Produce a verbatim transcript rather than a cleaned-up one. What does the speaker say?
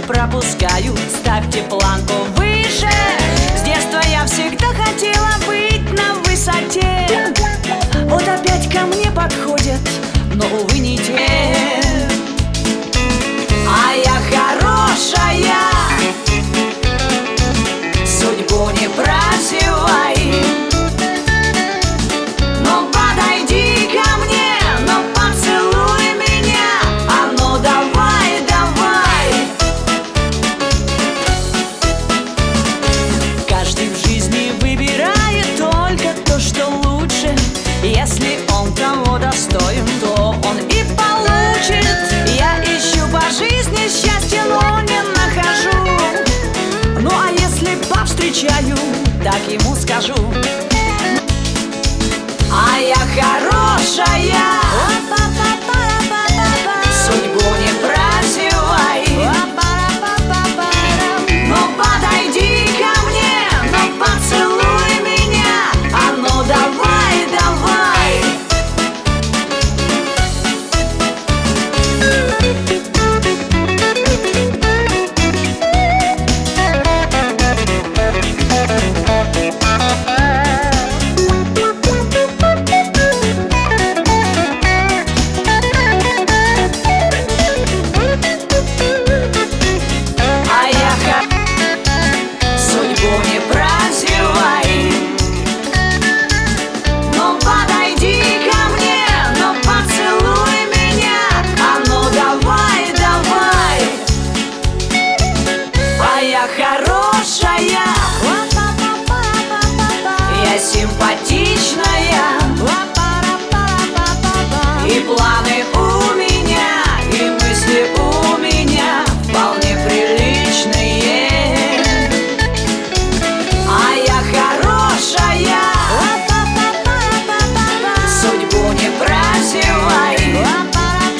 пропускаю. Ставьте планку выше. С детства я всегда хотела быть на высоте. Вот опять ко мне подходят, но, увы, не те. А я хорошая, судьбу не прозевай. Но подойди ко мне, но поцелуй меня. А ну давай, давай. Каждый в жизни выбирает только то, что лучше. Если он того достоин, то он и получит. Я ищу по жизни счастье, но не нахожу. Ну а если повстречаю, так ему скажу: а я хорошая, судьбу не прозевай. Ну подойди ко мне, ну поцелуй меня. А ну давай, давай. Хорошая, я симпатичная.